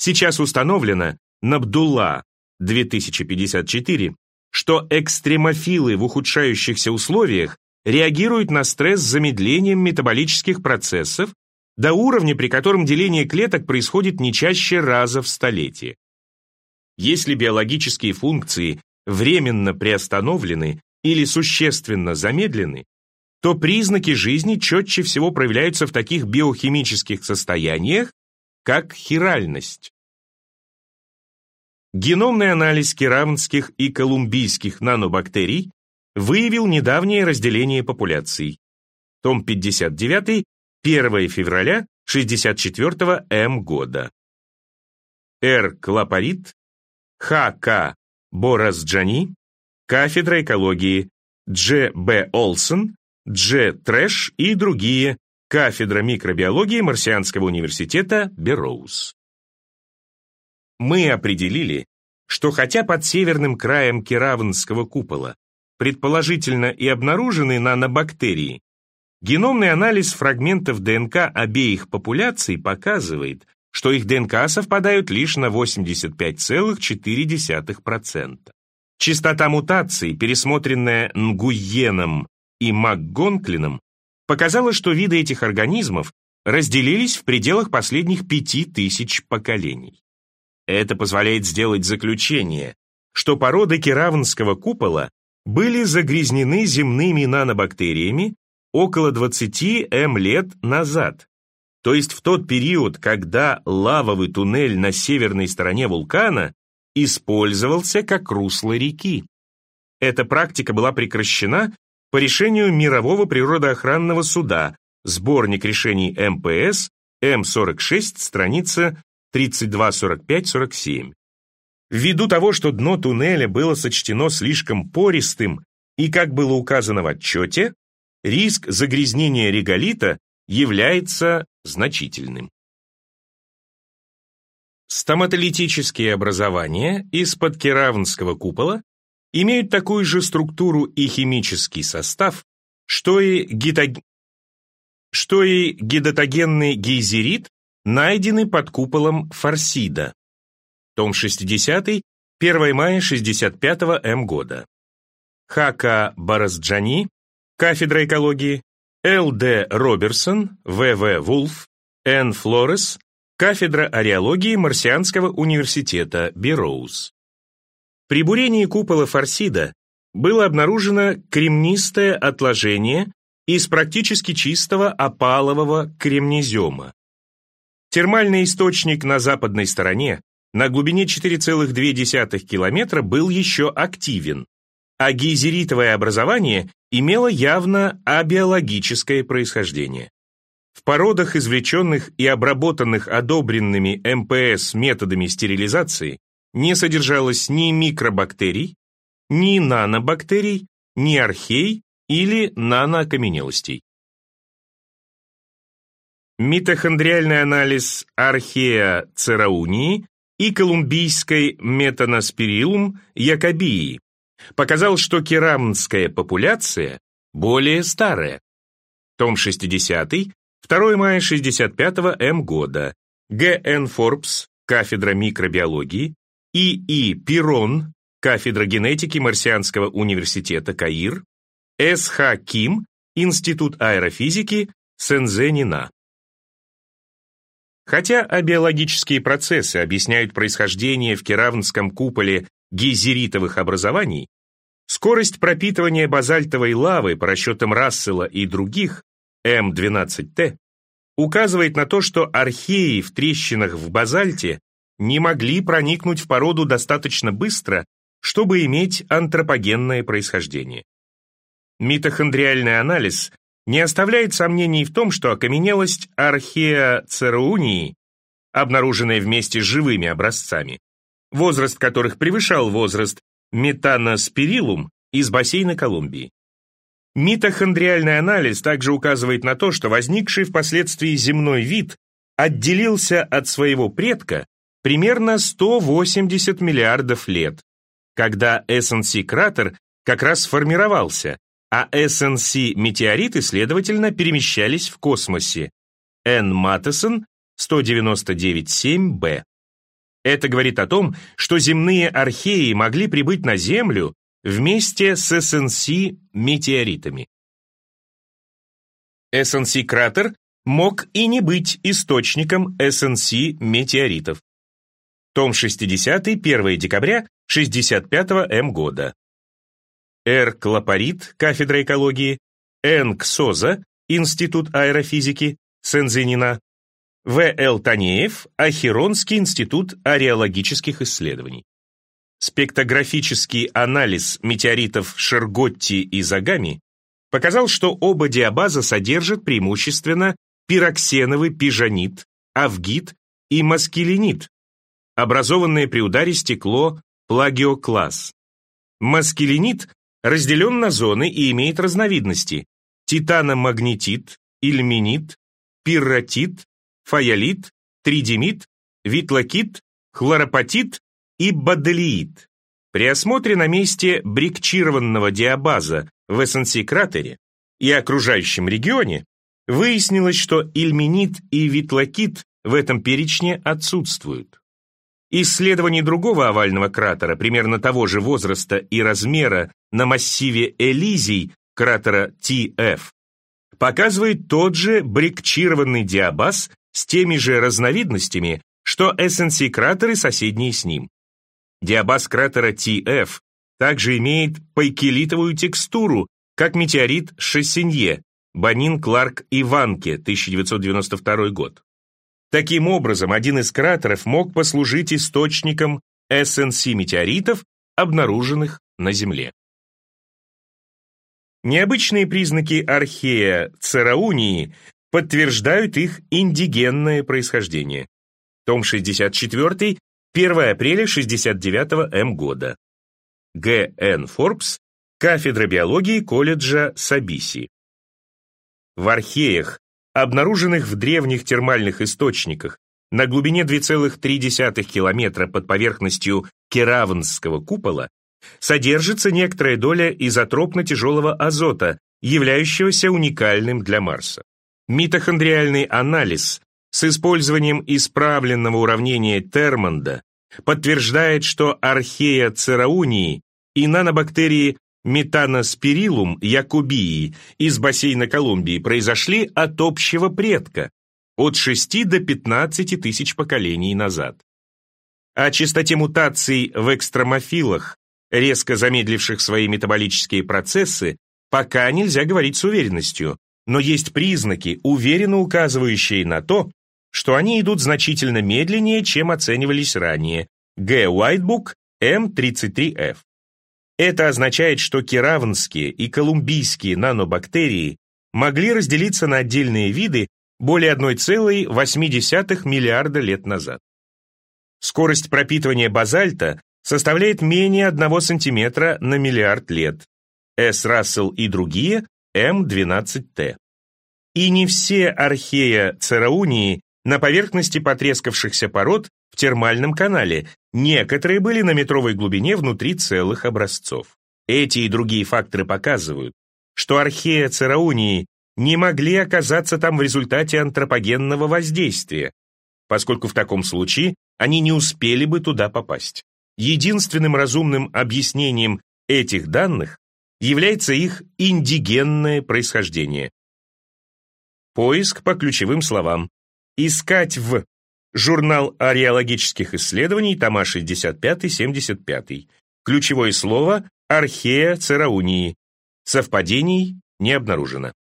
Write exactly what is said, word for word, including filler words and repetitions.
Сейчас установлено, Набдулла, две тысячи пятьдесят четыре, что экстремофилы в ухудшающихся условиях реагируют на стресс с замедлением метаболических процессов до уровня, при котором деление клеток происходит не чаще раза в столетие. Если биологические функции временно приостановлены или существенно замедлены, то признаки жизни четче всего проявляются в таких биохимических состояниях, как хиральность. Геномный анализ керавнских и колумбийских нанобактерий выявил недавнее разделение популяций. Том пятьдесят девять, первое февраля шестьдесят четвёртого М года. Р. Клапарит, Х. К. Боразджани, кафедра экологии, Дж. Б. Олсен, Дж. Трэш и другие, кафедра микробиологии Марсианского университета Берроуз. Мы определили, что хотя под северным краем Керавнского купола предположительно и обнаружены нанобактерии, геномный анализ фрагментов ДНК обеих популяций показывает, что их ДНК совпадают лишь на восемьдесят пять целых четыре десятых процента. Частота мутаций, пересмотренная Нгуйеном и МакГонклином, показала, что виды этих организмов разделились в пределах последних пяти тысяч поколений. Это позволяет сделать заключение, что породы Керавнского купола были загрязнены земными нанобактериями около двадцати эм лет назад, то есть в тот период, когда лавовый туннель на северной стороне вулкана использовался как русло реки. Эта практика была прекращена по решению Мирового природоохранного суда, сборник решений эм пэ эс, эм сорок шесть, страница тридцать два сорок пять сорок семь. Ввиду того, что дно туннеля было сочтено слишком пористым и, как было указано в отчете, риск загрязнения реголита является значительным. Стоматолитические образования из-под Керавнского купола имеют такую же структуру и химический состав, что и, гито... что и гидатогенный гейзерит, найдены под куполом Фарсида. Том шестидесятый, первое мая шестьдесят пятого М года. Х К Боразджани, кафедра экологии, Л Д Роберсон, В В Вулф, Н Флорес, кафедра ареологии Марсианского университета Берроуз. При бурении купола Фарсида было обнаружено кремнистое отложение из практически чистого опалового кремнезема. Термальный источник на западной стороне на глубине четыре целых две десятых километра был еще активен, а гейзеритовое образование имело явно абиологическое происхождение. В породах, извлеченных и обработанных одобренными эм пэ эс методами стерилизации, не содержалось ни микробактерий, ни нанобактерий, ни архей или наноокаменелостей. Митохондриальный анализ архея цераунии и колумбийской метаноспириллум якобии показал, что керамнская популяция более старая. Том шестидесятый, второе мая шестьдесят пятого М года. Г Н Форбс, кафедра микробиологии, И И Пирон, кафедра генетики Марсианского университета Каир, С Х Ким, Институт аэрофизики Сензенина. Хотя абиологические процессы объясняют происхождение в Керавнском куполе гейзеритовых образований, скорость пропитывания базальтовой лавы по расчетам Рассела и других М двенадцать Т указывает на то, что археи в трещинах в базальте не могли проникнуть в породу достаточно быстро, чтобы иметь антропогенное происхождение. Митохондриальный анализ не оставляет сомнений в том, что окаменелость архея цераунии, обнаруженная вместе с живыми образцами, возраст которых превышал возраст метаноспириллум из бассейна Колумбии. Митохондриальный анализ также указывает на то, что возникший впоследствии земной вид отделился от своего предка примерно сто восемьдесят миллиардов лет, когда эс эн си-кратер как раз сформировался, а эс эн си-метеориты, следовательно, перемещались в космосе. Н. Маттесон, сто девяносто девять семь Б. Это говорит о том, что земные археи могли прибыть на Землю вместе с эс эн си-метеоритами. эс эн си-кратер мог и не быть источником эс эн си-метеоритов. Том шестидесятый, первое декабря шестьдесят пятого эм года. Р. Клапарит, кафедра экологии, Н. Ксоза, Институт аэрофизики, Сензенина, В. Л. Танеев, Ахеронский институт ареологических исследований. Спектрографический анализ метеоритов Шерготти и Загами показал, что оба диабаза содержат преимущественно пироксеновый пижонит, авгит и маскеленит, образованное при ударе стекло плагиокласс. Маскеленит разделен на зоны и имеет разновидности: титаномагнетит, ильменит, пирротит, фаялит, тридимит, витлокит, хлоропатит и баделиит. При осмотре на месте брикчированного диабаза в эс эн си-кратере и окружающем регионе выяснилось, что ильменит и витлокит в этом перечне отсутствуют. Исследование другого овального кратера, примерно того же возраста и размера, на массиве Элизий, кратера Ти Эф, показывает тот же брикчированный диабаз с теми же разновидностями, что эс эн си-кратеры, соседние с ним. Диабаз кратера Ти Эф также имеет пайкелитовую текстуру, как метеорит Шессинье, Бонин, Кларк и Ванке, тысяча девятьсот девяносто второй год. Таким образом, один из кратеров мог послужить источником эс эн си-метеоритов, обнаруженных на Земле. Необычные признаки архея Цераунии подтверждают их индигенное происхождение. Том шестьдесят четыре, первое апреля шестьдесят девятого эм года. Г. Н. Форбс, кафедра биологии колледжа Сабиси. В археях, обнаруженных в древних термальных источниках на глубине два целых три десятых километра под поверхностью Керавнского купола, содержится некоторая доля изотропно-тяжелого азота, являющегося уникальным для Марса. Митохондриальный анализ с использованием исправленного уравнения Термонда подтверждает, что архея Цераунии и нанобактерии Метаноспириллум якубии из бассейна Колумбии произошли от общего предка от шести до пятнадцати тысяч поколений назад. О частоте мутаций в экстромофилах, резко замедливших свои метаболические процессы, пока нельзя говорить с уверенностью, но есть признаки, уверенно указывающие на то, что они идут значительно медленнее, чем оценивались ранее. Г. Уайтбук, М тридцать три эф. Это означает, что керавнские и колумбийские нанобактерии могли разделиться на отдельные виды более одной целой восьми десятых миллиарда лет назад. Скорость пропитывания базальта составляет менее одного сантиметра на миллиард лет. С. Рассел и другие, М двенадцать Т. И не все архея Цераунии на поверхности потрескавшихся пород в термальном канале, некоторые были на метровой глубине внутри целых образцов. Эти и другие факторы показывают, что архея Цераунии не могли оказаться там в результате антропогенного воздействия, поскольку в таком случае они не успели бы туда попасть. Единственным разумным объяснением этих данных является их индигенное происхождение. Поиск по ключевым словам. Искать в Журнал ареологических исследований, тома шестьдесят пять семьдесят пять. Ключевое слово «Архея Цераунии». Совпадений не обнаружено.